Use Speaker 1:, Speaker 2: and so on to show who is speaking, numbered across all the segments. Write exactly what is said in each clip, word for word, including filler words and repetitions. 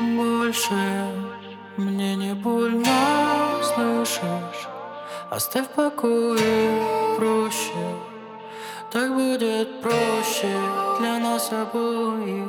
Speaker 1: Больше мне не больно, слышишь? Оставь в покое, проще. Так будет проще для нас обоих.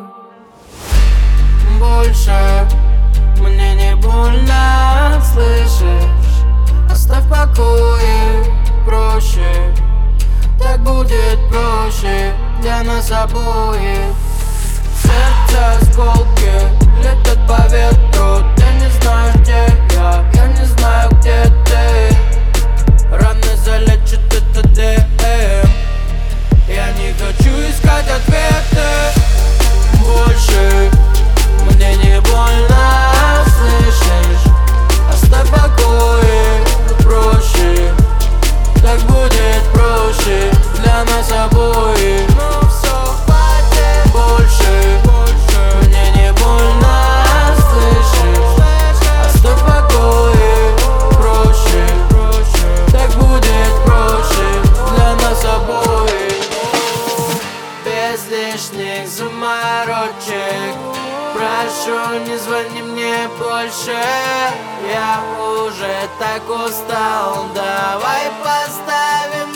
Speaker 1: Больше мне не больно, слышишь? Оставь в покое, проще. Так будет проще для нас обоих. Сердце осколки летят по ветру. Ты не знаешь, где я, я не знаю, где ты. Раны залечит это ДМ. Я не хочу искать ответы. Больше мне не больно, слышишь? Оставь в покое, проще. Так будет проще для нас обоих. Но все хватит. Больше, больше мне не больно, слышишь? Оставь в покое, проще, проще. Так будет проще для нас обоих. Без лишних заморочек. Прошу, не звони мне больше. Я уже так устал. Давай поставим